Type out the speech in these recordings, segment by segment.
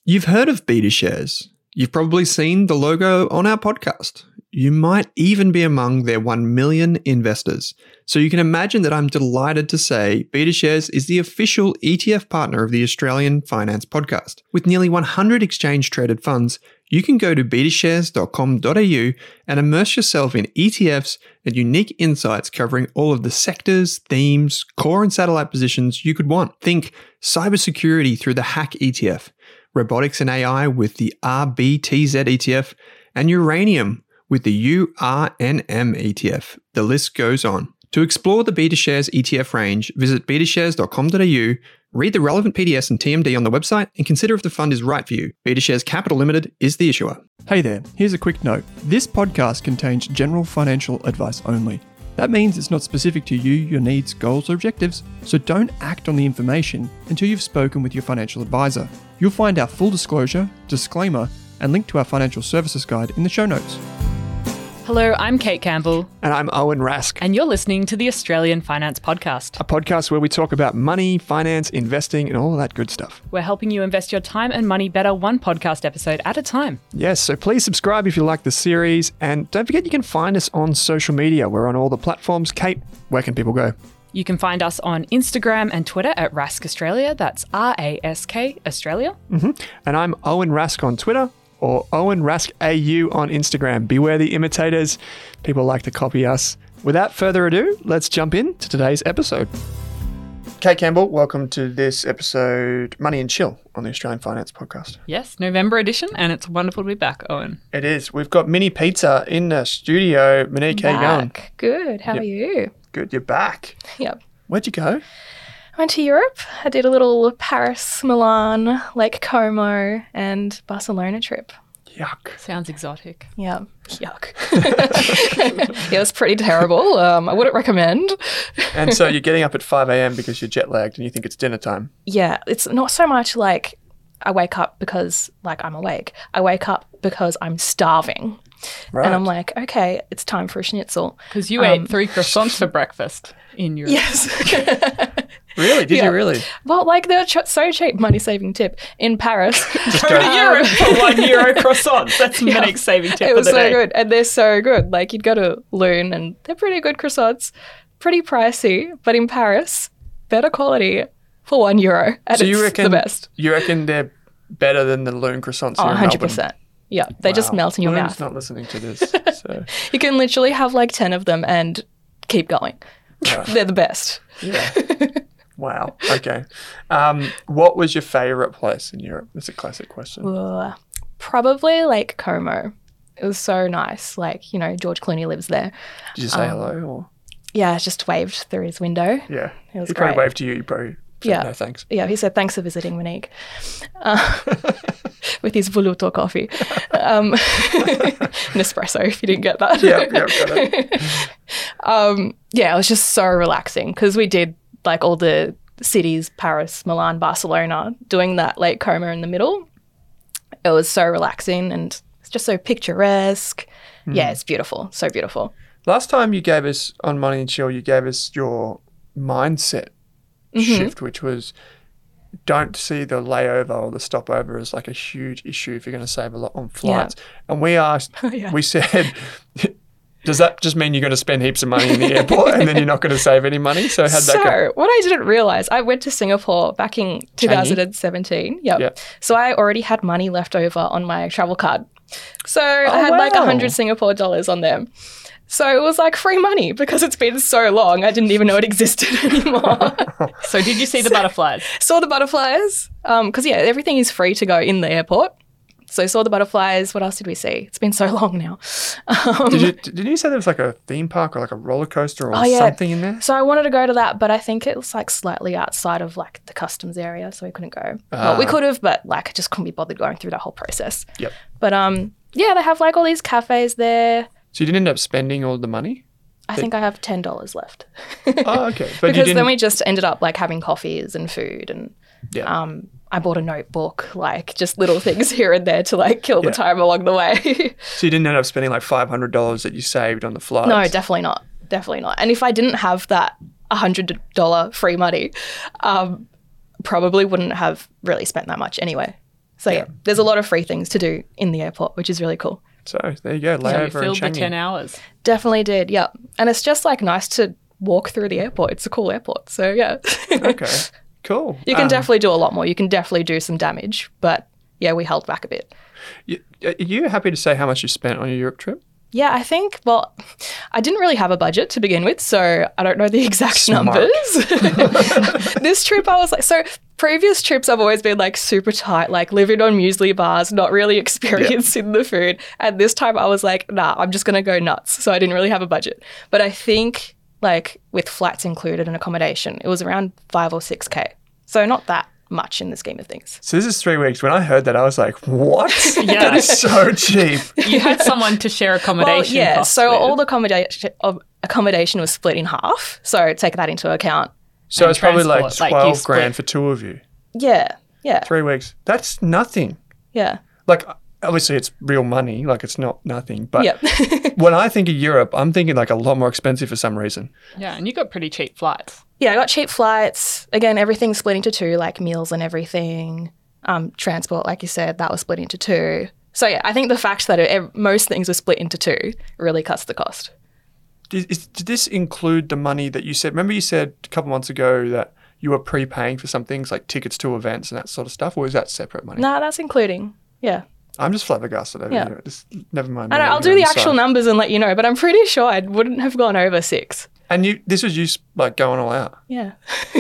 You've heard of BetaShares. You've probably seen the logo on our podcast. You might even be among their 1 million investors. So you can imagine that I'm delighted to say BetaShares is the official ETF partner of the Australian Finance Podcast. With nearly 100 exchange-traded funds, you can go to betashares.com.au and immerse yourself in ETFs and unique insights covering all of the sectors, themes, core and satellite positions you could want. Think cybersecurity through the Hack ETF, robotics and AI with the RBTZ ETF, and uranium with the URNM ETF. The list goes on. To explore the BetaShares ETF range, visit betashares.com.au, read the relevant PDS and TMD on the website, and consider if the fund is right for you. BetaShares Capital Limited is the issuer. Hey there, here's a quick note. This podcast contains general financial advice only. That means it's not specific to you, your needs, goals, or objectives, so don't act on the information until you've spoken with your financial advisor. You'll find our full disclosure, disclaimer, and link to our financial services guide in the show notes. Hello, I'm Kate Campbell. And I'm Owen Rask. And you're listening to the Australian Finance Podcast. A podcast where we talk about money, finance, investing, and all that good stuff. We're helping you invest your time and money better one podcast episode at a time. Yes, so please subscribe if you like the series. And don't forget you can find us on social media. We're on all the platforms. Kate, where can people go? You can find us on Instagram and Twitter at Rask Australia. That's RASK Australia. And I'm Owen Rask on Twitter, or Owen Rask AU on Instagram. Beware the imitators. People like to copy us. Without further ado, let's jump into today's episode. Kate Campbell, welcome to this episode, Money and Chill, on the Australian Finance Podcast. Yes, November edition, and it's wonderful to be back, Owen. It is. We've got Mini Pizza in the studio. Monique, how you going? Good. How are you? Good, you're back. Yep. Where'd you go? I went to Europe. I did a little Paris, Milan, Lake Como, and Barcelona trip. Yuck. Sounds exotic. Yeah. Yuck. Yeah, it was pretty terrible. I wouldn't recommend. And so you're getting up at 5 a.m. because you're jet lagged and you think it's dinner time. Yeah, it's not so much like I wake up because like I'm awake. I wake up because I'm starving. Right. And I'm like, okay, it's time for a schnitzel. Because you ate 3 croissants for breakfast in Europe. Yes. Really? Did you really? Well, like they're so cheap. Money saving tip in Paris. Go to Europe for €1 croissants. That's Monique's saving tip It was for the so day. good, and they're so good. Like you'd go to Loon, and they're pretty good croissants, pretty pricey, but in Paris, better quality for €1, and So it's you reckon the best. You reckon they're better than the Loon croissants Oh, here in Melbourne? 100%. Yeah, they just melt in your Loon's mouth. not listening to this. So. You can literally have like 10 of them and keep going. Right. They're the best. Yeah. Wow. Okay. What was your favourite place in Europe? That's a classic question. Probably like Como. It was so nice. Like, you know, George Clooney lives there. Did you say hello? Or? Yeah, just waved through his window. Yeah. It was he probably great. waved to you. You probably said Yeah. no thanks. Yeah, he said, thanks for visiting, Monique, with his Voluto coffee. Nespresso, if you didn't get that. Yeah, got it. Yeah, it was just so relaxing because we did like all the cities, Paris, Milan, Barcelona, doing that Lake Como in the middle. It was so relaxing and it's just so picturesque. Yeah, it's beautiful. So beautiful. Last time you gave us on Money and Chill, you gave us your mindset shift, which was don't see the layover or the stopover as like a huge issue if you're going to save a lot on flights. And we asked, we said, does that just mean you're going to spend heaps of money in the airport and then you're not going to save any money? So how'd that go? So what I didn't realise, I went to Singapore back in 2017. Yep. So I already had money left over on my travel card. So I had like 100 Singapore dollars on them. So it was like free money because it's been so long. I didn't even know it existed anymore. So did you see the butterflies? Saw the butterflies because, yeah, everything is free to go in the airport. So saw the butterflies. What else did we see? It's been so long now. Did you say there was like a theme park or like a roller coaster or something in there? So I wanted to go to that, but I think it was like slightly outside of like the customs area, so we couldn't go. Well, we could have, but like I just couldn't be bothered going through that whole process. Yep. But yeah, they have like all these cafes there. So you didn't end up spending all the money? I think I have $10 left. Oh, okay. But because then we just ended up like having coffees and food and yeah. I bought a notebook, like just little things here and there to like kill the time along the way. So you didn't end up spending like $500 that you saved on the flights? No, definitely not. Definitely not. And if I didn't have that $100 free money, probably wouldn't have really spent that much anyway. So yeah, there's a lot of free things to do in the airport, which is really cool. So there you go, So you layover in filled the Changi. 10 hours. Definitely did, yeah. And it's just like nice to walk through the airport. It's a cool airport, so yeah. Okay, cool. You can definitely do a lot more. You can definitely do some damage, but yeah, we held back a bit. Are you happy to say how much you spent on your Europe trip? Yeah, I think, well, I didn't really have a budget to begin with, so I don't know the exact Smart. numbers. This trip, I was like, so previous trips I've always been like super tight, like living on muesli bars, not really experienced in the food. And this time I was like, nah, I'm just going to go nuts. So I didn't really have a budget. But I think like with flights included and accommodation, it was around 5 or 6K. So not that much in the scheme of things. So this is 3 weeks. When I heard that, I was like, what? Yeah. That is so cheap. You had someone to share accommodation Well, yeah, costs so with. all the accommodation was split in half. So take that into account. So And it's probably like transport, like, you 12 grand split. for 2 of you. Yeah, 3 weeks. That's nothing. yeah. Like, obviously it's real money. Like, it's not nothing. But Yep. when I think of Europe, I'm thinking like a lot more expensive for some reason. Yeah, and you got pretty cheap flights. Yeah, I got cheap flights. Again, everything's split into two, like meals and everything. Transport, like you said, that was split into two. So yeah, I think the fact that most things are split into two really cuts the cost. Did this include the money that you said? Remember you said a couple months ago that you were prepaying for some things like tickets to events and that sort of stuff? Or is that separate money? Nah, that's including. Yeah. I'm just flabbergasted over Yeah. here. Just, never mind. I know, I'll do the actual numbers and let you know, but I'm pretty sure I wouldn't have gone over 6. And this was you like going all out. Yeah.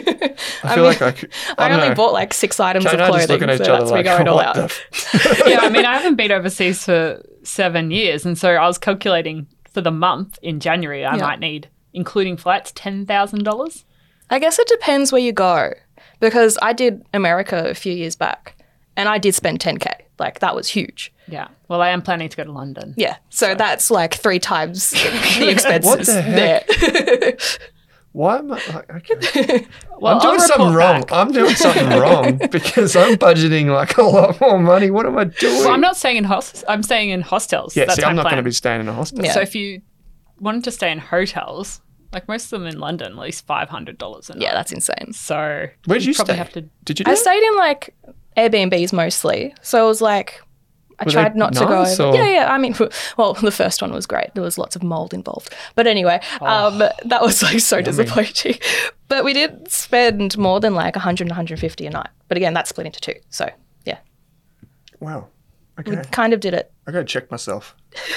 I feel like I could. I don't only know. bought like 6 items Kate of and I clothing, just looking at so each other that's me like, going all what out. the Yeah, I mean, I haven't been overseas for 7 years. And so I was calculating for the month in January, I Yeah. might need, including flights, $10,000. I guess it depends where you go, because I did America a few years back and I did spend 10K. Like that was huge. Yeah. Well, I am planning to go to London. Yeah. So that's like 3 times the expenses What the heck? there. Why am I? Okay. Well, I'm doing I'll something report wrong. back. I'm doing something wrong because I'm budgeting like a lot more money. What am I doing? Well, I'm not staying in I'm staying in hostels. Yeah, That's see, my I'm not going to plan. be staying in a hostel. Yeah. So if you wanted to stay in hotels, like most of them in London, at least $500 a night. Yeah, that's insane. So Where'd you probably stay? have to. Did you do I that? stayed in like Airbnbs mostly. So it was like, I Were tried they not to go nice, over. or- Yeah. I mean, well, the first one was great. There was lots of mold involved. But anyway, that was like so disappointing. But we did spend more than like 100 and 150 a night. But again, that's split into 2. So yeah, Wow. we Okay. kind of did it. I got to check myself.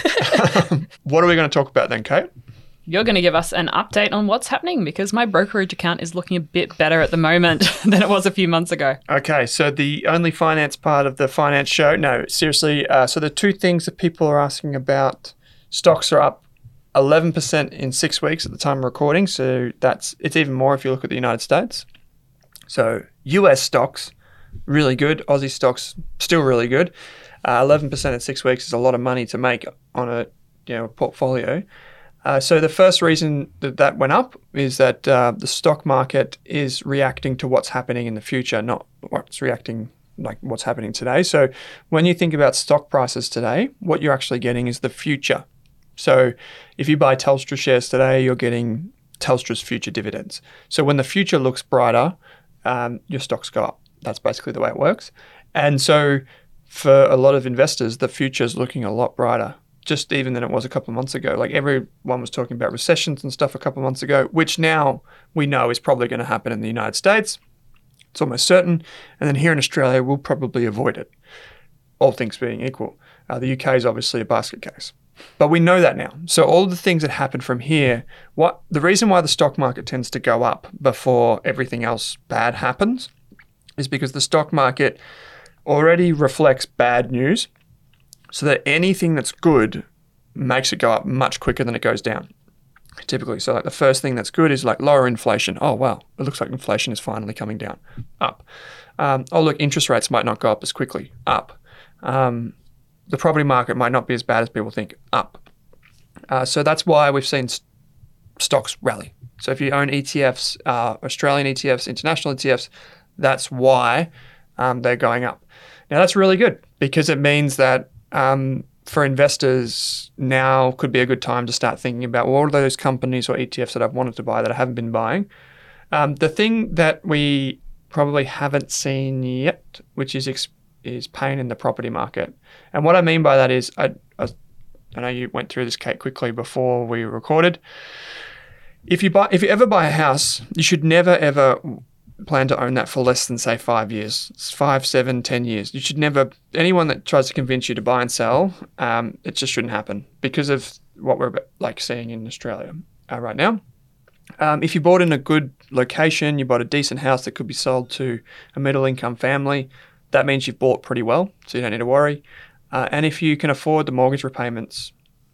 What are we going to talk about then, Kate? You're going to give us an update on what's happening because my brokerage account is looking a bit better at the moment than it was a few months ago. Okay, so the only finance part of the finance show. No, seriously. So the 2 things that people are asking about, stocks are up 11% in 6 weeks at the time of recording. So it's even more if you look at the United States. So US stocks, really good. Aussie stocks, still really good. 11% in 6 weeks is a lot of money to make on a portfolio. So the first reason that went up is that the stock market is reacting to what's happening in the future, not what's reacting like what's happening today. So when you think about stock prices today, what you're actually getting is the future. So if you buy Telstra shares today, you're getting Telstra's future dividends. So when the future looks brighter, your stocks go up. That's basically the way it works. And so for a lot of investors, the future is looking a lot brighter, just even than it was a couple of months ago. Like everyone was talking about recessions and stuff a couple of months ago, which now we know is probably going to happen in the United States. It's almost certain. And then here in Australia, we'll probably avoid it, all things being equal. The UK is obviously a basket case. But we know that now. So all the things that happen from here, the reason why the stock market tends to go up before everything else bad happens is because the stock market already reflects bad news, so that anything that's good makes it go up much quicker than it goes down, typically. So like the first thing that's good is like lower inflation. Oh, wow, it looks like inflation is finally coming down, up. Oh, look, interest rates might not go up as quickly, up. The property market might not be as bad as people think, up. So that's why we've seen stocks rally. So if you own ETFs, Australian ETFs, international ETFs, that's why they're going up. Now that's really good because it means that for investors now could be a good time to start thinking about what are those companies or ETFs that I've wanted to buy that I haven't been buying. The thing that we probably haven't seen yet, which is is pain in the property market. And what I mean by that is, I know you went through this, Kate, quickly before we recorded. If you ever buy a house, you should never ever plan to own that for less than, say, 5 years. It's 5, 7, 10 years. You should never, anyone that tries to convince you to buy and sell, it just shouldn't happen because of what we're seeing in Australia right now. If you bought in a good location, you bought a decent house that could be sold to a middle-income family, that means you've bought pretty well, so you don't need to worry. And if you can afford the mortgage repayments,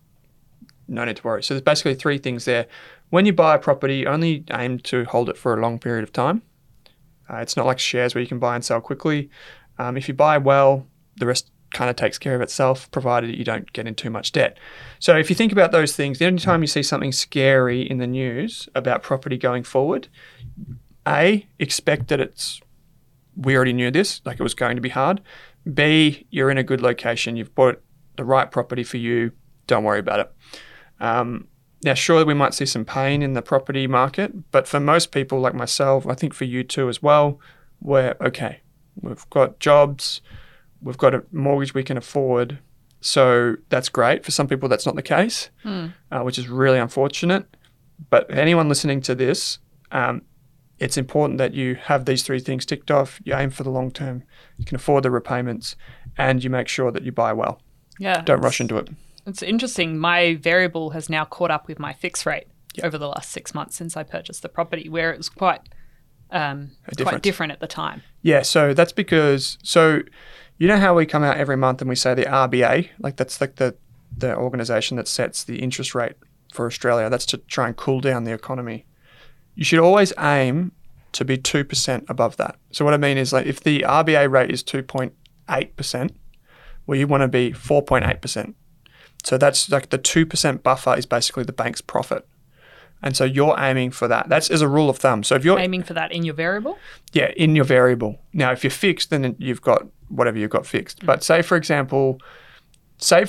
no need to worry. So there's basically 3 things there. When you buy a property, only aim to hold it for a long period of time. It's not like shares where you can buy and sell quickly. If you buy well, the rest kind of takes care of itself, provided you don't get in too much debt. So if you think about those things, the only time you see something scary in the news about property going forward, A, expect that we already knew this, like it was going to be hard. B, you're in a good location, you've bought the right property for you, don't worry about it. Now, sure, we might see some pain in the property market, but for most people like myself, I think for you too as well, we're okay. We've got jobs, we've got a mortgage we can afford, so that's great. For some people, that's not the case, which is really unfortunate. But anyone listening to this, it's important that you have these 3 things ticked off. You aim for the long term, you can afford the repayments, and you make sure that you buy well. Yeah. Don't rush into it. It's interesting. My variable has now caught up with my fixed rate over the last 6 months since I purchased the property, where it was quite different at the time. Yeah, so that's because, you know how we come out every month and we say the RBA, like that's like the organisation that sets the interest rate for Australia. That's to try and cool down the economy. You should always aim to be 2% above that. So what I mean is, like, if the RBA rate is 2.8%, well, you want to be 4.8%. So that's like the 2% buffer is basically the bank's profit. And so you're aiming for that. That's as a rule of thumb. So if you're aiming for that in your variable? Yeah, in your variable. Now, if you're fixed, then you've got whatever you've got fixed. But say for example, the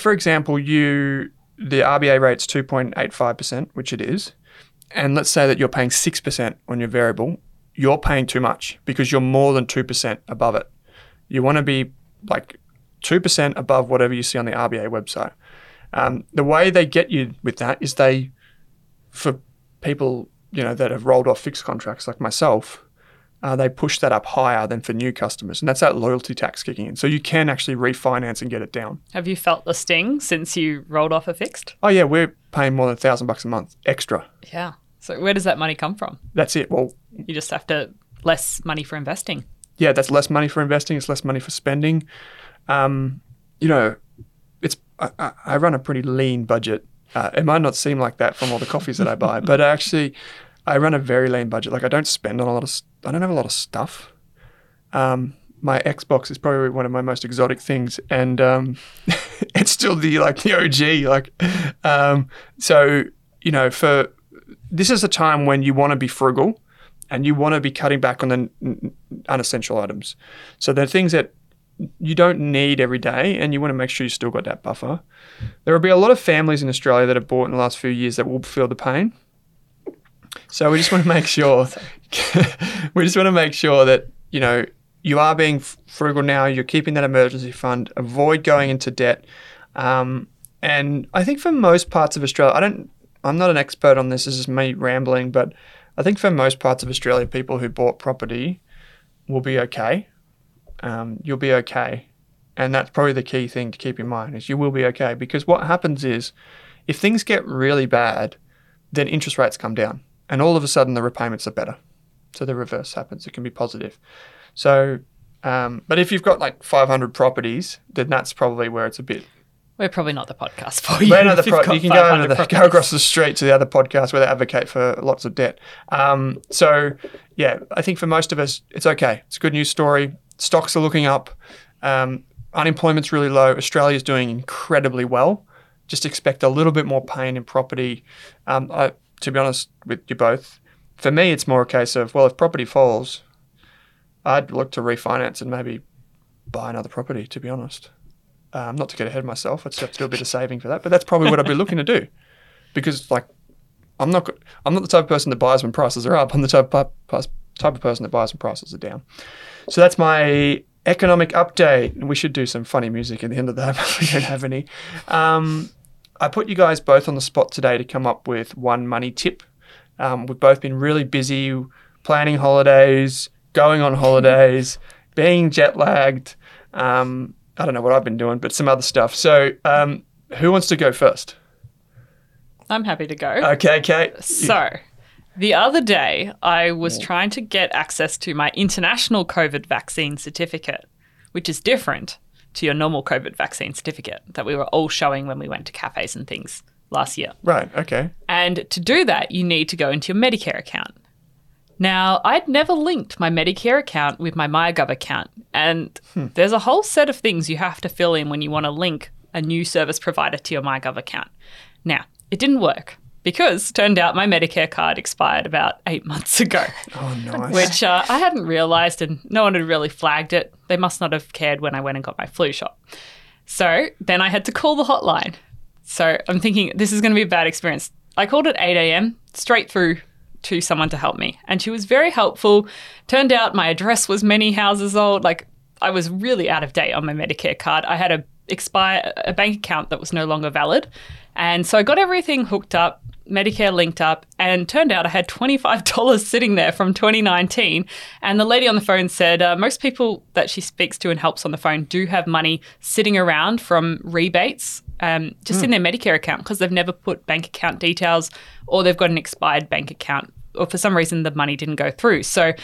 RBA rate's 2.85%, which it is, and let's say that you're paying 6% on your variable, you're paying too much because you're more than 2% above it. You want to be like 2% above whatever you see on the RBA website. The way they get you with that is for people, that have rolled off fixed contracts like myself, they push that up higher than for new customers. And that's that loyalty tax kicking in. So you can actually refinance and get it down. Have you felt the sting since you rolled off a fixed? Oh yeah, we're paying more than $1,000 a month extra. Yeah. So where does that money come from? That's it. Well, you just have less money for investing. Yeah, that's less money for investing. It's less money for spending. I run a pretty lean budget. It might not seem like that from all the coffees that I buy, but actually, I run a very lean budget. Like I don't spend on I don't have a lot of stuff. My Xbox is probably one of my most exotic things, and it's still the OG. This is a time when you want to be frugal, and you want to be cutting back on the unessential items. So the things that you don't need every day, and you want to make sure you still got that buffer. There will be a lot of families in Australia that have bought in the last few years that will feel the pain. So we just want to make sure that, you are being frugal now, you're keeping that emergency fund, avoid going into debt. And I think for most parts of Australia, I'm not an expert on this is me rambling, but I think for most parts of Australia, people who bought property will be okay. You'll be okay. And that's probably the key thing to keep in mind is you will be okay, because what happens is if things get really bad, then interest rates come down and all of a sudden the repayments are better. So the reverse happens. It can be positive. So, but if you've got like 500 properties, then that's probably where it's a bit. We're probably not the podcast for you. You can go across the street to the other podcast where they advocate for lots of debt. So yeah, I think for most of us, it's okay. It's a good news story. Stocks are looking up. Unemployment's really low. Australia's doing incredibly well. Just expect a little bit more pain in property. To be honest with you both, for me, it's more a case of, well, if property falls, I'd look to refinance and maybe buy another property, to be honest. Not to get ahead of myself. I'd have to do a bit of saving for that. But that's probably what I'd be looking to do. Because, I'm not the type of person that buys when prices are up. I'm the type of person that buys when prices are down. So that's my economic update. We should do some funny music at the end of that, but we don't have any. I put you guys both on the spot today to come up with one money tip. We've both been really busy planning holidays, going on holidays, being jet lagged. I don't know what I've been doing, but some other stuff. So who wants to go first? I'm happy to go. Okay, Kate. So the other day, I was trying to get access to my international COVID vaccine certificate, which is different to your normal COVID vaccine certificate that we were all showing when we went to cafes and things last year. Right, okay. And to do that, you need to go into your Medicare account. Now, I'd never linked my Medicare account with my MyGov account, and there's a whole set of things you have to fill in when you want to link a new service provider to your MyGov account. Now, it didn't work because it turned out my Medicare card expired about 8 months ago. Oh, nice. Which I hadn't realised, and no one had really flagged it. They must not have cared when I went and got my flu shot. So then I had to call the hotline. So I'm thinking this is going to be a bad experience. I called at 8 a.m. straight through to someone to help me, and she was very helpful. Turned out my address was many houses old. Like, I was really out of date on my Medicare card. I had a bank account that was no longer valid. And so I got everything hooked up, Medicare linked up, and turned out I had $25 sitting there from 2019. And the lady on the phone said most people that she speaks to and helps on the phone do have money sitting around from rebates just in their Medicare account because they've never put bank account details or they've got an expired bank account or for some reason the money didn't go through. So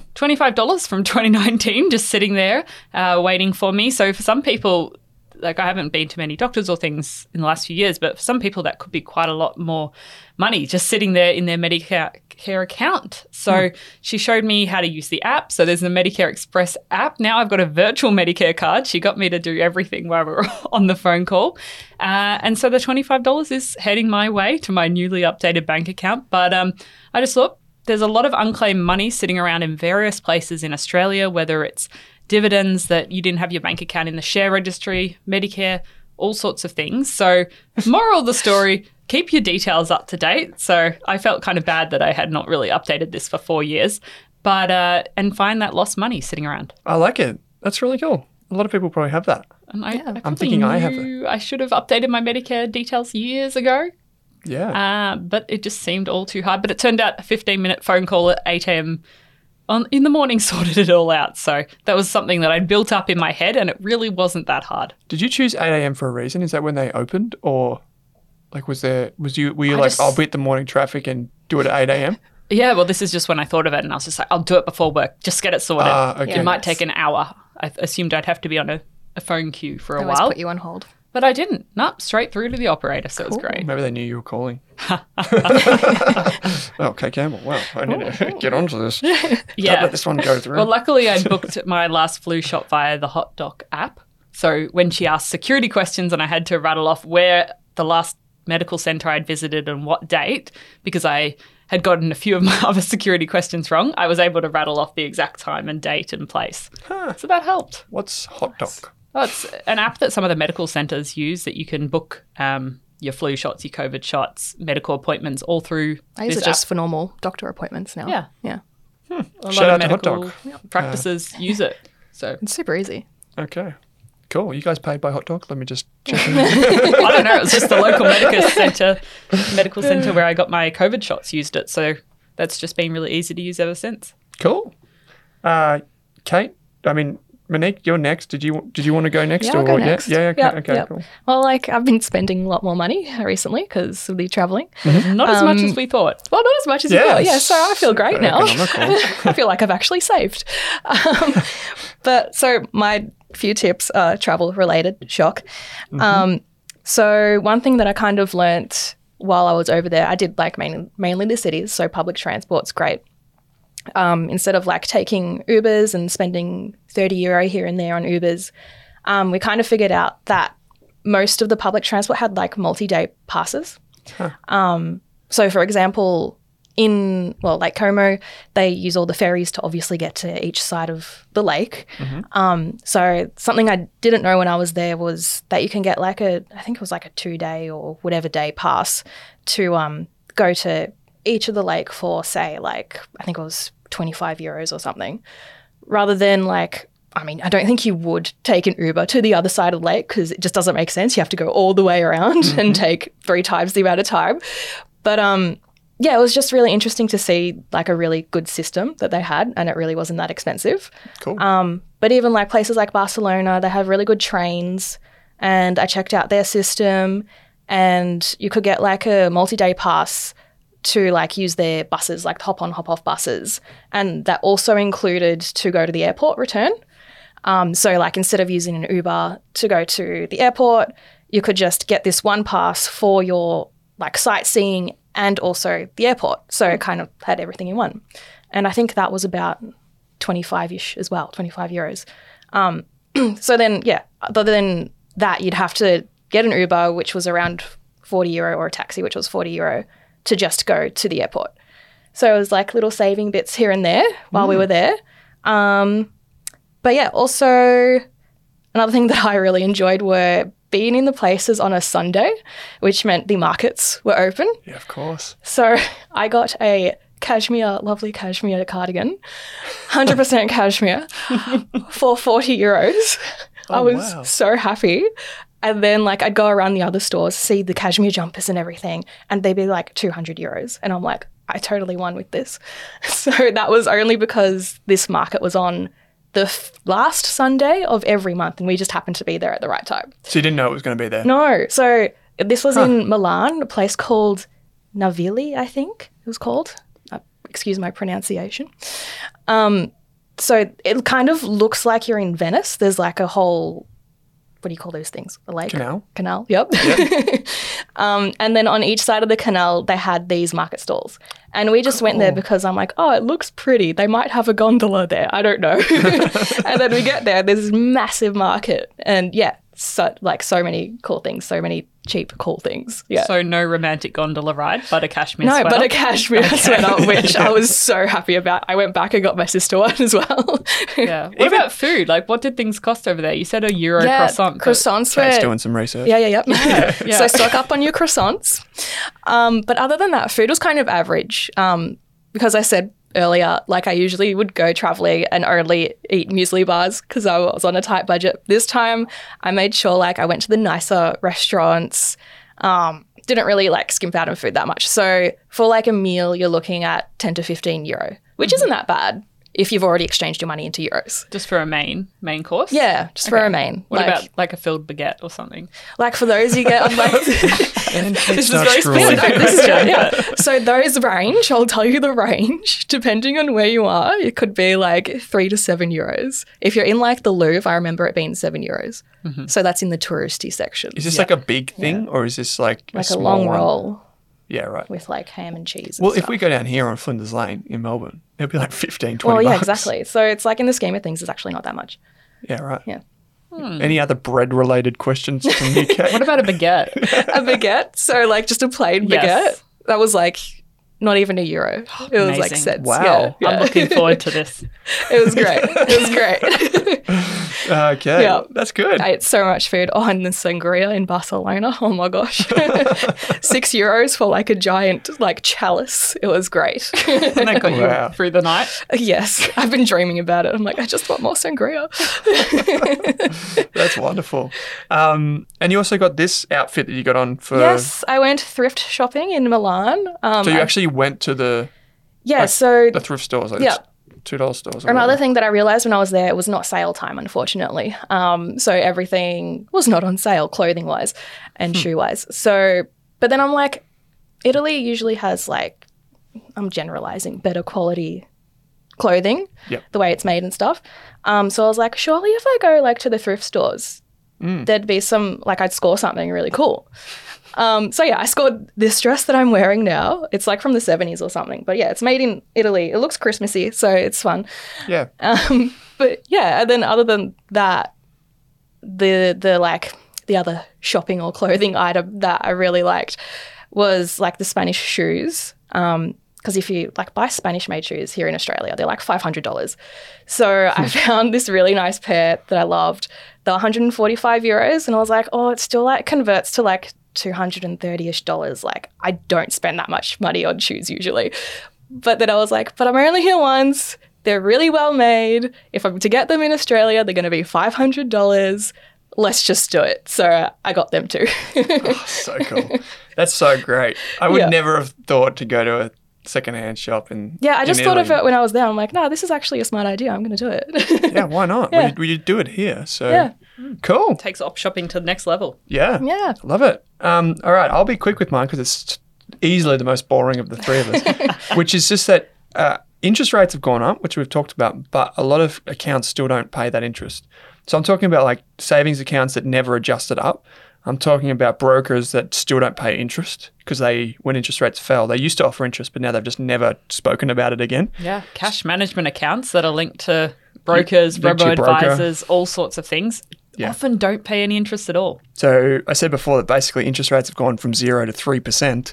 $25 from 2019 just sitting there waiting for me. So for some people, like, I haven't been to many doctors or things in the last few years, but for some people that could be quite a lot more money just sitting there in their Medicare account. So she showed me how to use the app. So there's the Medicare Express app. Now I've got a virtual Medicare card. She got me to do everything while we were on the phone call. And so the $25 is heading my way to my newly updated bank account. But I just thought there's a lot of unclaimed money sitting around in various places in Australia, whether it's dividends that you didn't have your bank account in the share registry, Medicare, all sorts of things. So moral of the story, keep your details up to date. So I felt kind of bad that I had not really updated this for 4 years, but and find that lost money sitting around. I like it. That's really cool. A lot of people probably have that. And I'm thinking I have it. I should have updated my Medicare details years ago. Yeah. But it just seemed all too hard. But it turned out a 15-minute phone call at 8 a.m. In the morning sorted it all out. So that was something that I'd built up in my head and it really wasn't that hard. Did you choose 8 a.m. for a reason? Is that when they opened, or like were you like, I'll beat the morning traffic and do it at 8 a.m.? Yeah, well, this is just when I thought of it and I was just like, I'll do it before work. Just get it sorted. Okay. It might take an hour. I assumed I'd have to be on a phone queue for a always while. Put you on hold. But I didn't. Nope, straight through to the operator, so it was great. Maybe they knew you were calling. Okay, Campbell. Well, I need to get onto this. Yeah. Don't let this one go through. Well, luckily I booked my last flu shot via the HotDoc app. So when she asked security questions and I had to rattle off where the last medical centre I'd visited and what date, because I had gotten a few of my other security questions wrong, I was able to rattle off the exact time and date and place. So that helped. What's HotDoc? Oh, it's an app that some of the medical centres use that you can book your flu shots, your COVID shots, medical appointments all through I use it just for normal doctor appointments now. Yeah. A Shout lot out of to medical HotDoc. practices use it. So It's super easy. Okay. Cool. You guys paid by HotDoc? Let me just check in. I don't know. It was just the local medical centre where I got my COVID shots used it. So that's just been really easy to use ever since. Cool. Kate, Monique, you're next. Did you want to go next? Yeah, I'll go next. Yeah. Okay. Yep, Okay. yep. Cool. Well, I've been spending a lot more money recently because of the travelling. Not as much as we thought. Well, not as much as you thought. Yeah, so I feel great now. Economical. I feel like I've actually saved. But so my few tips are travel related. Shock. So one thing that I kind of learnt while I was over there, I did like mainly the cities. So public transport's great. Instead of like taking Ubers and spending €30 here and there on Ubers, we kind of figured out that most of the public transport had like multi-day passes. So for example, in Lake Como, they use all the ferries to obviously get to each side of the lake. So something I didn't know when I was there was that you can get I think it was like a 2-day or whatever day pass to go to each of the lake for say I think it was €25 or something, rather than like I mean, I don't think you would take an Uber to the other side of the lake because it just doesn't make sense. You have to go all the way around and take 3 times the amount of time. But yeah, it was just really interesting to see like a really good system that they had, and it really wasn't that expensive. Cool. But even like places like Barcelona, they have really good trains, and I checked out their system, and you could get like a multi-day pass to like use their buses, like hop on, hop off buses. And that also included to go to the airport return. So like instead of using an Uber to go to the airport, you could just get this one pass for your like sightseeing and also the airport. So it kind of had everything in one. And I think that was about 25-ish as well, 25 euros. So then, yeah, other than that, you'd have to get an Uber, which was around 40 euro, or a taxi, which was 40 euro, to just go to the airport. So it was like little saving bits here and there while we were there. But yeah, also another thing that I really enjoyed were being in the places on a Sunday, which meant the markets were open. Yeah, of course. So I got a lovely cashmere cardigan, 100% cashmere, for 40 euros. I was so happy. And then like I'd go around the other stores, see the cashmere jumpers and everything, and they'd be like 200 euros. And I'm like, I totally won with this. So that was only because this market was on the last Sunday of every month, and we just happened to be there at the right time. So you didn't know it was going to be there? No. So this was in Milan, a place called Navili, I think it was called. Excuse my pronunciation. So it kind of looks like you're in Venice. There's like a whole, what do you call those things? A lake? Canal, yep. And then on each side of the canal, they had these market stalls. And we just went there because I'm like, oh, it looks pretty. They might have a gondola there. I don't know. And then we get there, there's this massive market. And yeah, so many cool things, so many cheap, cool things. Yeah. So no romantic gondola ride, but a cashmere sweater? No, but a cashmere sweater, which I was so happy about. I went back and got my sister one as well. Yeah. What about food? Like, what did things cost over there? You said a euro croissant. Croissants were... Kate's doing some research. Yeah. So stock up on your croissants. But other than that, food was kind of average because I said earlier, like I usually would go traveling and only eat muesli bars because I was on a tight budget. This time I made sure like I went to the nicer restaurants, didn't really like skimp out on food that much. So for like a meal, you're looking at 10 to 15 euro, which isn't that bad if you've already exchanged your money into euros. Just for a main course? Yeah, just for a main. What about like a filled baguette or something? Like for those you get, I'm like, this is very specific. This is yeah. So those range, I'll tell you the range, depending on where you are, it could be like 3 to 7 euros. If you're in like the Louvre, I remember it being 7 euros. Mm-hmm. So that's in the touristy section. Is this like a big thing or is this like a small long one? roll? Yeah, right. With like ham and cheese. Well, if we go down here on Flinders Lane in Melbourne, it'll be like 15, 20 Well, yeah, bucks. exactly. So it's like in the scheme of things, it's actually not that much. Yeah, right. Yeah. Any other bread-related questions from you, Kate? What about a baguette? A baguette? So like just a plain baguette? Yes. That was like not even a euro. It was like cents. Wow. Yeah. I'm looking forward to this. It was great. It was great. Okay. Yeah. That's good. I ate so much food. Oh, and the sangria in Barcelona. Oh my gosh. 6 euros for like a giant like chalice. It was great. And that got you through the night? Yes. I've been dreaming about it. I'm like, I just want more sangria. That's wonderful. And you also got this outfit that you got on for... Yes. I went thrift shopping in Milan. So you actually went to the... Yeah, like, so... the thrift stores, like $2 stores. Another thing that I realised when I was there, it was not sale time, unfortunately. So everything was not on sale, clothing-wise and shoe-wise. So, but then I'm like, Italy usually has like, I'm generalising, better quality clothing, the way it's made and stuff. So I was like, surely if I go like to the thrift stores, there'd be some, like I'd score something really cool. So yeah, I scored this dress that I'm wearing now. It's like from the 70s or something. But yeah, it's made in Italy. It looks Christmassy, so it's fun. Yeah. But yeah, and then other than that, the other shopping or clothing item that I really liked was like the Spanish shoes. Because if you like buy Spanish made shoes here in Australia, they're like $500. So I found this really nice pair that I loved. They're 145 euros. And I was like, oh, it still like converts to like $230-ish. Like I don't spend that much money on shoes usually. But then I was like, but I'm only here once. They're really well made. If I'm to get them in Australia, they're going to be $500. Let's just do it. So I got them too. Oh, so cool. That's so great. I would never have thought to go to a secondhand shop in I just thought of it when I was there. I'm like, no, this is actually a smart idea. I'm going to do it. Yeah, why not? We do it here. So cool. Takes op shopping to the next level. Yeah. Love it. All right, I'll be quick with mine because it's easily the most boring of the three of us, which is just that interest rates have gone up, which we've talked about, but a lot of accounts still don't pay that interest. So I'm talking about like savings accounts that never adjusted up. I'm talking about brokers that still don't pay interest because when interest rates fell, they used to offer interest, but now they've just never spoken about it again. Yeah, cash management accounts that are linked to brokers, robo-advisors, all sorts of things, often don't pay any interest at all. So I said before that basically interest rates have gone from 0 to 3%.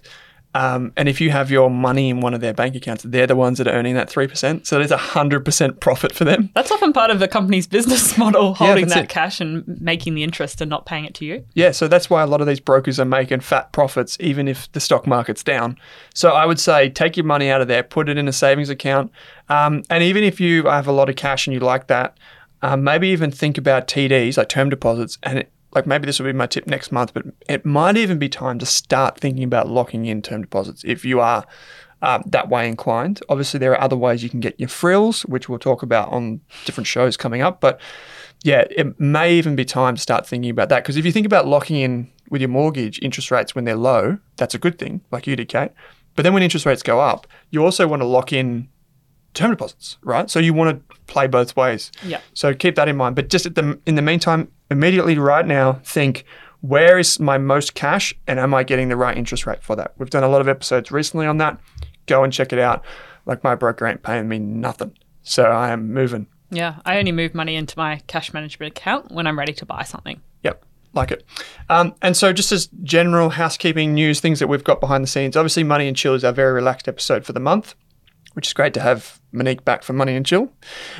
And if you have your money in one of their bank accounts, they're the ones that are earning that 3%. So there's 100% profit for them. That's often part of the company's business model, holding that cash and making the interest and not paying it to you. Yeah, so that's why a lot of these brokers are making fat profits, even if the stock market's down. So I would say take your money out of there, put it in a savings account. And even if you have a lot of cash and you like that, maybe even think about TDs, like term deposits, and maybe this will be my tip next month, but it might even be time to start thinking about locking in term deposits if you are that way inclined. Obviously, there are other ways you can get your frills, which we'll talk about on different shows coming up. But yeah, it may even be time to start thinking about that. Because if you think about locking in with your mortgage interest rates when they're low, that's a good thing, like you did, Kate. But then when interest rates go up, you also want to lock in term deposits, right? So you want to play both ways. Yeah. So keep that in mind. But just in the meantime, immediately right now, think, where is my most cash and am I getting the right interest rate for that? We've done a lot of episodes recently on that. Go and check it out. Like, my broker ain't paying me nothing. So I am moving. Yeah. I only move money into my cash management account when I'm ready to buy something. Yep. Like it. And so just as general housekeeping news, things that we've got behind the scenes, obviously Money and Chill is our very relaxed episode for the month, which is great to have Monique back for Money and Chill.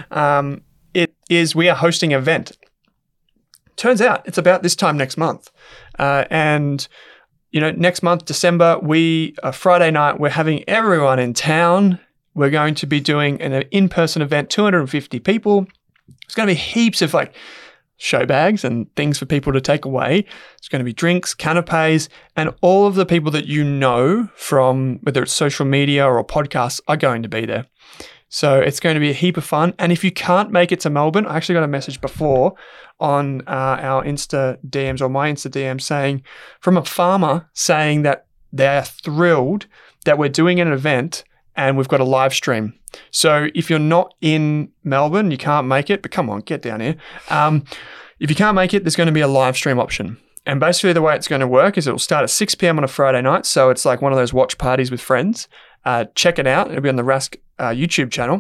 We are hosting an event. Turns out it's about this time next month. And, next month, December, Friday night, we're having everyone in town. We're going to be doing an in-person event, 250 people. There's going to be heaps of show bags and things for people to take away. It's going to be drinks, canapes, and all of the people that you know from whether it's social media or podcasts are going to be there. So it's going to be a heap of fun. And if you can't make it to Melbourne, I actually got a message before on our Insta DMs or my Insta DM from a farmer saying that they're thrilled that we're doing an event and we've got a live stream. So if you're not in Melbourne, you can't make it, but come on, get down here. If you can't make it, there's going to be a live stream option. And basically the way it's going to work is it will start at 6 p.m. on a Friday night. So it's like one of those watch parties with friends. Check it out. It'll be on the Rask YouTube channel.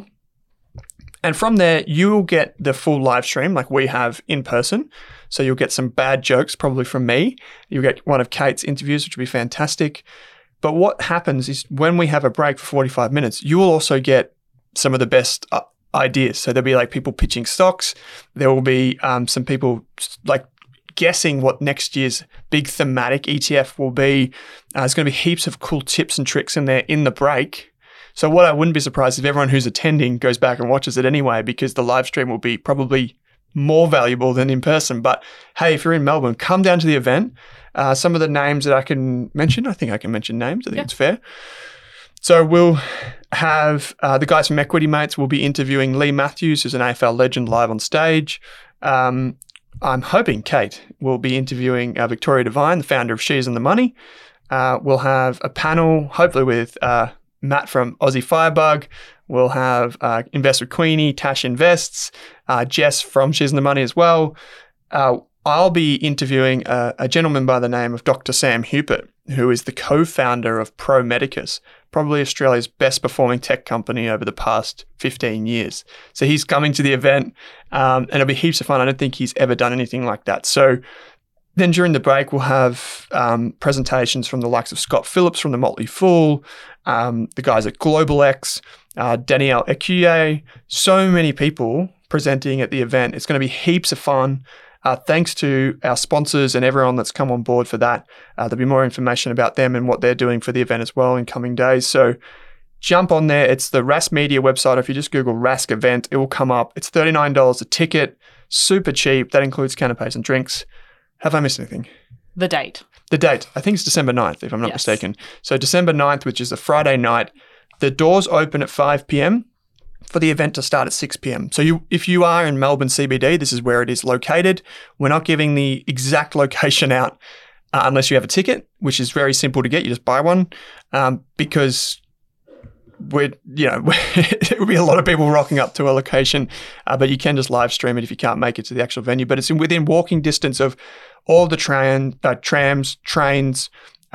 And from there, you will get the full live stream like we have in person. So you'll get some bad jokes probably from me. You'll get one of Kate's interviews, which will be fantastic. But what happens is when we have a break for 45 minutes, you will also get some of the best ideas. So there'll be people pitching stocks. There will be some people guessing what next year's big thematic ETF will be. There's going to be heaps of cool tips and tricks in there in the break. So what I wouldn't be surprised if everyone who's attending goes back and watches it anyway, because the live stream will be probably more valuable than in person. But hey, if you're in Melbourne, come down to the event. Some of the names that I can mention, I think I can mention names. I think it's fair. So we'll have the guys from Equity Mates will be interviewing Lee Matthews, who's an AFL legend, live on stage. I'm hoping Kate will be interviewing Victoria Devine, the founder of She's and the Money. We'll have a panel, hopefully with Matt from Aussie Firebug. We'll have Invest with Queenie, Tash Invests, Jess from She's and the Money as well. I'll be interviewing a gentleman by the name of Dr. Sam Hupert, who is the co-founder of Pro Medicus, probably Australia's best performing tech company over the past 15 years. So he's coming to the event and it'll be heaps of fun. I don't think he's ever done anything like that. So then during the break, we'll have presentations from the likes of Scott Phillips from the Motley Fool, the guys at GlobalX, Danielle Ecuyer, so many people presenting at the event. It's going to be heaps of fun. Thanks to our sponsors and everyone that's come on board for that. There'll be more information about them and what they're doing for the event as well in coming days. So jump on there. It's the Rask Media website. If you just Google Rask event, it will come up. It's $39 a ticket, super cheap. That includes canapes and drinks. Have I missed anything? The date. The date, I think it's December 9th, if I'm not mistaken. So December 9th, which is a Friday night, the doors open at 5 p.m. for the event to start at 6 p.m. So if you are in Melbourne CBD, this is where it is located. We're not giving the exact location out unless you have a ticket, which is very simple to get. You just buy one because there would be a lot of people rocking up to a location, but you can just live stream it if you can't make it to the actual venue. But it's within walking distance of all the trams, trains,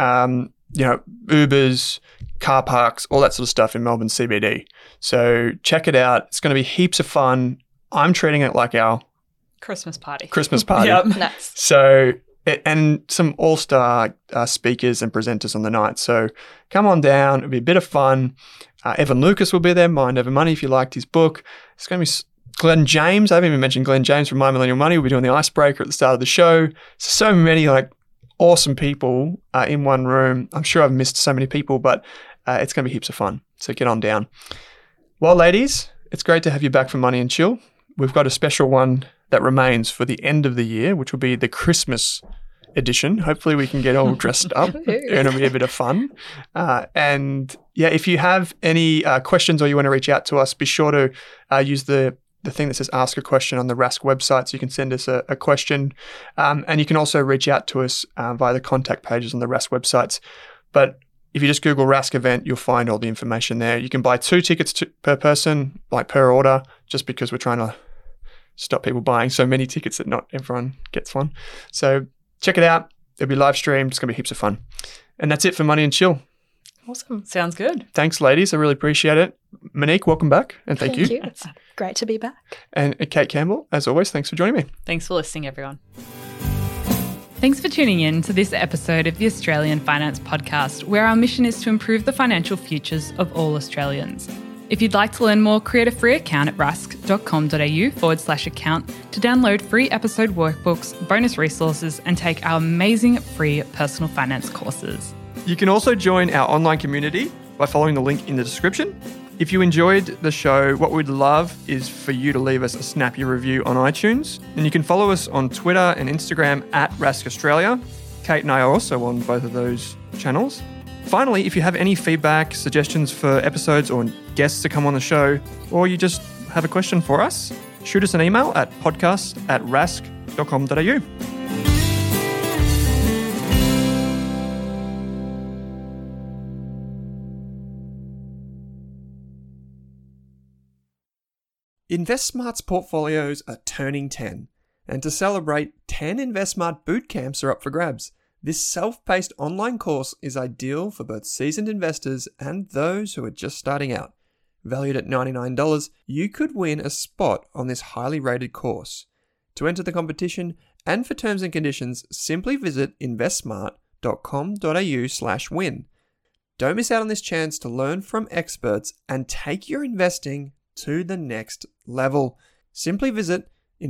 Ubers, car parks, all that sort of stuff in Melbourne CBD. So check it out. It's going to be heaps of fun. I'm treating it like our Christmas party. Yep. Nice. So, and some all-star speakers and presenters on the night. So come on down. It'll be a bit of fun. Evan Lucas will be there. Mind Over Money if you liked his book. It's going to be Glenn James. I haven't even mentioned Glenn James from My Millennial Money. We'll be doing the icebreaker at the start of the show. So many awesome people in one room. I'm sure I've missed so many people, but it's going to be heaps of fun. So get on down. Well, ladies, it's great to have you back for Money and Chill. We've got a special one that remains for the end of the year, which will be the Christmas edition. Hopefully we can get all dressed up and it'll be a bit of fun. And yeah, if you have any questions or you want to reach out to us, be sure to use the thing that says ask a question on the Rask website, so you can send us a question. And you can also reach out to us via the contact pages on the Rask websites. But if you just Google Rask event, you'll find all the information there. You can buy 2 tickets per person, per order, just because we're trying to stop people buying so many tickets that not everyone gets one. So check it out. It'll be live streamed. It's going to be heaps of fun. And that's it for Money and Chill. Awesome. Sounds good. Thanks, ladies. I really appreciate it. Monique, welcome back. And thank you. It's great to be back. And Kate Campbell, as always, thanks for joining me. Thanks for listening, everyone. Thanks for tuning in to this episode of the Australian Finance Podcast, where our mission is to improve the financial futures of all Australians. If you'd like to learn more, create a free account at rask.com.au/account to download free episode workbooks, bonus resources, and take our amazing free personal finance courses. You can also join our online community by following the link in the description. If you enjoyed the show, what we'd love is for you to leave us a snappy review on iTunes. And you can follow us on Twitter and Instagram at Rask Australia. Kate and I are also on both of those channels. Finally, if you have any feedback, suggestions for episodes or guests to come on the show, or you just have a question for us, shoot us an email at podcast@rask.com.au. InvestSmart's portfolios are turning 10, and to celebrate, 10 InvestSmart bootcamps are up for grabs. This self-paced online course is ideal for both seasoned investors and those who are just starting out. Valued at $99, you could win a spot on this highly rated course. To enter the competition and for terms and conditions, simply visit investsmart.com.au/win. Don't miss out on this chance to learn from experts and take your investing to the next level. Simply visit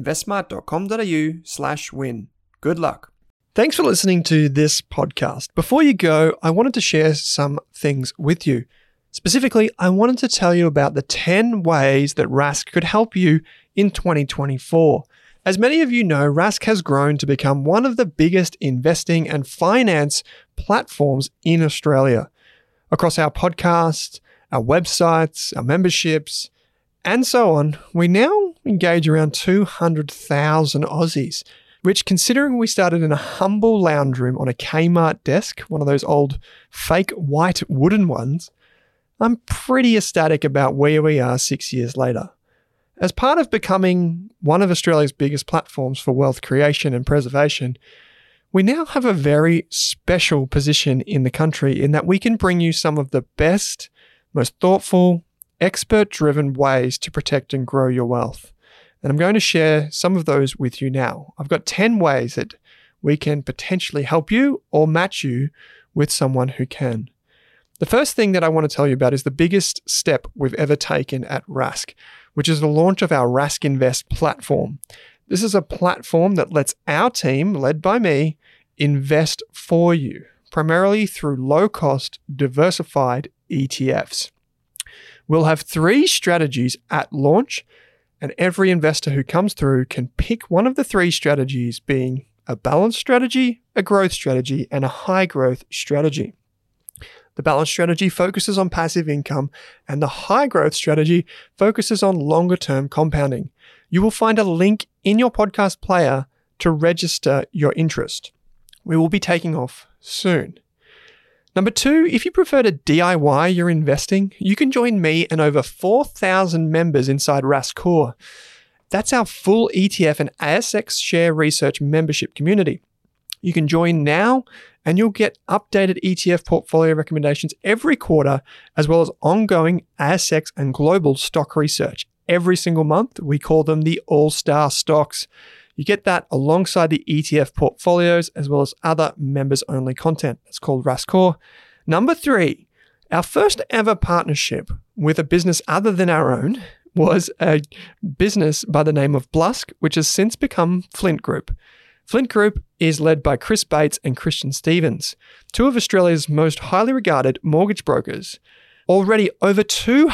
investsmart.com.au/win. Good luck. Thanks for listening to this podcast. Before you go, I wanted to share some things with you. Specifically, I wanted to tell you about the 10 ways that Rask could help you in 2024. As many of you know, Rask has grown to become one of the biggest investing and finance platforms in Australia. Across our podcast, our websites, our memberships, and so on, we now engage around 200,000 Aussies, which, considering we started in a humble lounge room on a Kmart desk, one of those old fake white wooden ones, I'm pretty ecstatic about where we are 6 years later. As part of becoming one of Australia's biggest platforms for wealth creation and preservation, we now have a very special position in the country in that we can bring you some of the best, most thoughtful, expert-driven ways to protect and grow your wealth. And I'm going to share some of those with you now. I've got 10 ways that we can potentially help you or match you with someone who can. The first thing that I want to tell you about is the biggest step we've ever taken at Rask, which is the launch of our Rask Invest platform. This is a platform that lets our team, led by me, invest for you, primarily through low-cost, diversified ETFs. We'll have 3 strategies at launch, and every investor who comes through can pick one of the 3 strategies, being a balanced strategy, a growth strategy, and a high growth strategy. The balanced strategy focuses on passive income, and the high growth strategy focuses on longer term compounding. You will find a link in your podcast player to register your interest. We will be taking off soon. Number 2, if you prefer to DIY your investing, you can join me and over 4,000 members inside Rask Core. That's our full ETF and ASX share research membership community. You can join now and you'll get updated ETF portfolio recommendations every quarter, as well as ongoing ASX and global stock research. Every single month, we call them the All-Star Stocks. You get that alongside the ETF portfolios, as well as other members-only content. It's called Rask Core. Number 3, our first ever partnership with a business other than our own was a business by the name of Blusk, which has since become Flint Group. Flint Group is led by Chris Bates and Christian Stevens, 2 of Australia's most highly regarded mortgage brokers. Already over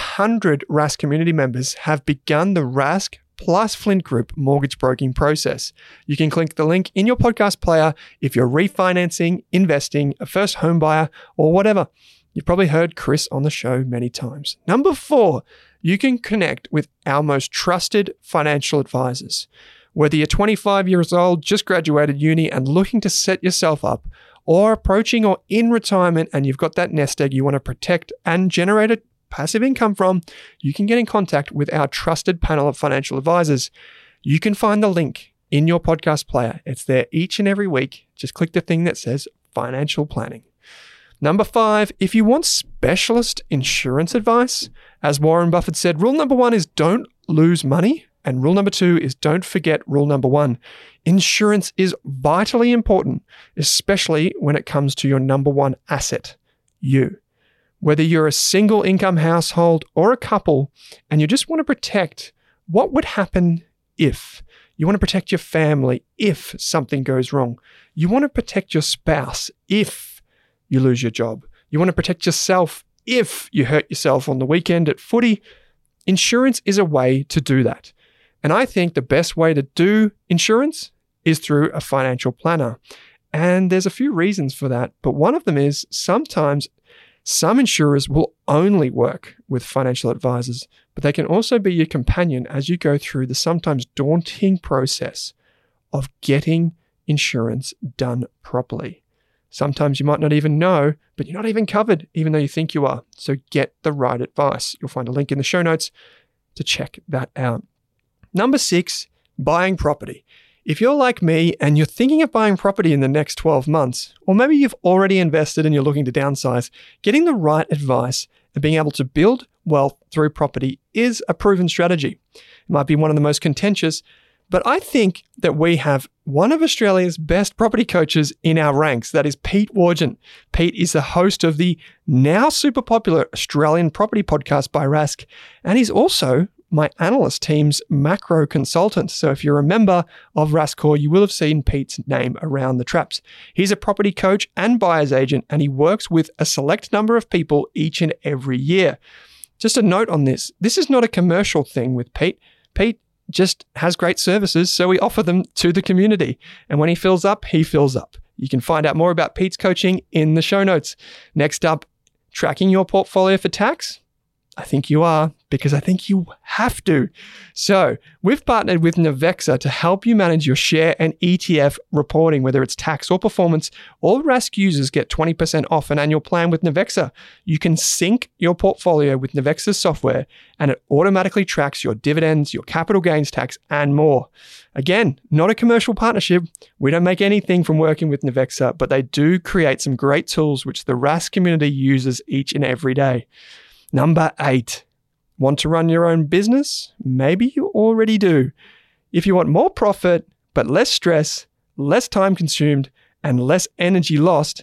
200 Rask community members have begun the Rask plus Flint Group mortgage broking process. You can click the link in your podcast player if you're refinancing, investing, a first home buyer, or whatever. You've probably heard Chris on the show many times. Number 4, you can connect with our most trusted financial advisors. Whether you're 25 years old, just graduated uni and looking to set yourself up, or approaching or in retirement and you've got that nest egg you want to protect and generate a passive income from, you can get in contact with our trusted panel of financial advisors. You can find the link in your podcast player. It's there each and every week. Just click the thing that says financial planning. Number 5, if you want specialist insurance advice, as Warren Buffett said, rule number 1 is don't lose money. And rule number 2 is don't forget rule number 1. Insurance is vitally important, especially when it comes to your number 1 asset, you. Whether you're a single income household or a couple, and you just want to protect what would happen if. You want to protect your family if something goes wrong. You want to protect your spouse if you lose your job. You want to protect yourself if you hurt yourself on the weekend at footy. Insurance is a way to do that. And I think the best way to do insurance is through a financial planner. And there's a few reasons for that, but one of them is sometimes some insurers will only work with financial advisors, but they can also be your companion as you go through the sometimes daunting process of getting insurance done properly. Sometimes you might not even know, but you're not even covered, even though you think you are. So get the right advice. You'll find a link in the show notes to check that out. Number 6, buying property. If you're like me and you're thinking of buying property in the next 12 months, or maybe you've already invested and you're looking to downsize, getting the right advice and being able to build wealth through property is a proven strategy. It might be one of the most contentious, but I think that we have one of Australia's best property coaches in our ranks. That is Pete Wargent. Pete is the host of the now super popular Australian property podcast by Rask, and he's also my analyst team's macro consultant. So if you're a member of Rask Core, you will have seen Pete's name around the traps. He's a property coach and buyer's agent, and he works with a select number of people each and every year. Just a note on this. This is not a commercial thing with Pete. Pete just has great services, so we offer them to the community. And when he fills up, he fills up. You can find out more about Pete's coaching in the show notes. Next up, tracking your portfolio for tax. I think you are, because I think you have to. So we've partnered with Navexa to help you manage your share and ETF reporting, whether it's tax or performance. All Rask users get 20% off an annual plan with Navexa. You can sync your portfolio with Navexa's software, and it automatically tracks your dividends, your capital gains tax, and more. Again, not a commercial partnership. We don't make anything from working with Navexa, but they do create some great tools which the Rask community uses each and every day. Number 8, want to run your own business? Maybe you already do. If you want more profit, but less stress, less time consumed, and less energy lost,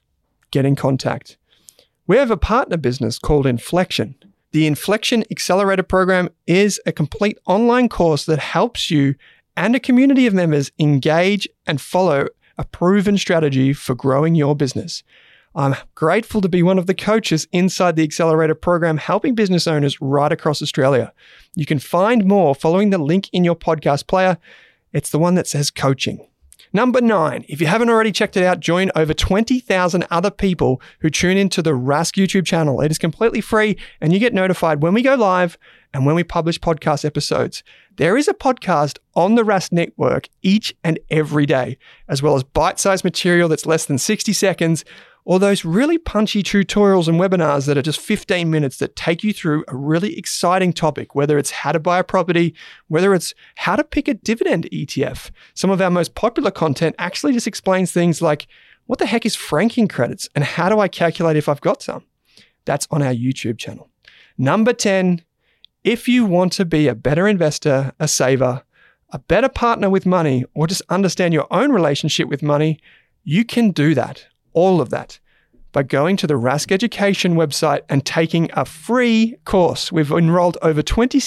get in contact. We have a partner business called Inflection. The Inflection Accelerator Program is a complete online course that helps you and a community of members engage and follow a proven strategy for growing your business. I'm grateful to be one of the coaches inside the Accelerator program, helping business owners right across Australia. You can find more following the link in your podcast player. It's the one that says coaching. Number 9, if you haven't already checked it out, join over 20,000 other people who tune into the Rask YouTube channel. It is completely free and you get notified when we go live and when we publish podcast episodes. There is a podcast on the Rask Network each and every day, as well as bite-sized material that's less than 60 seconds, or those really punchy tutorials and webinars that are just 15 minutes that take you through a really exciting topic, whether it's how to buy a property, whether it's how to pick a dividend ETF. Some of our most popular content actually just explains things like, what the heck is franking credits and how do I calculate if I've got some? That's on our YouTube channel. Number 10, if you want to be a better investor, a saver, a better partner with money, or just understand your own relationship with money, you can do that. All of that by going to the Rask Education website and taking a free course. We've enrolled over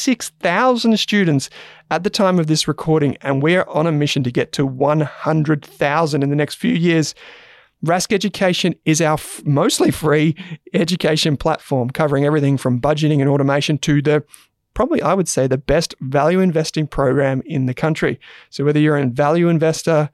26,000 students at the time of this recording, and we're on a mission to get to 100,000 in the next few years. Rask Education is our mostly free education platform, covering everything from budgeting and automation to probably, I would say, the best value investing program in the country. So whether you're a value investor,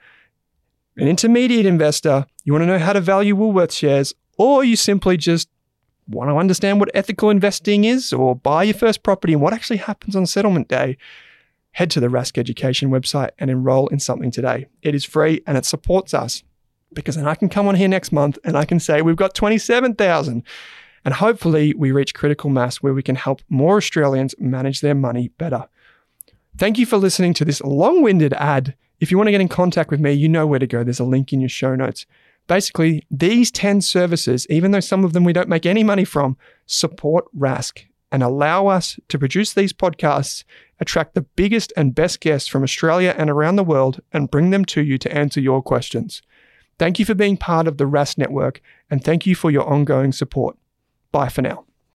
an intermediate investor, you want to know how to value Woolworths shares, or you simply just want to understand what ethical investing is or buy your first property and what actually happens on settlement day, head to the Rask Education website and enroll in something today. It is free and it supports us, because then I can come on here next month and I can say we've got 27,000, and hopefully we reach critical mass where we can help more Australians manage their money better. Thank you for listening to this long-winded ad. If you want to get in contact with me, you know where to go. There's a link in your show notes. Basically, these 10 services, even though some of them we don't make any money from, support Rask and allow us to produce these podcasts, attract the biggest and best guests from Australia and around the world, and bring them to you to answer your questions. Thank you for being part of the Rask Network, and thank you for your ongoing support. Bye for now.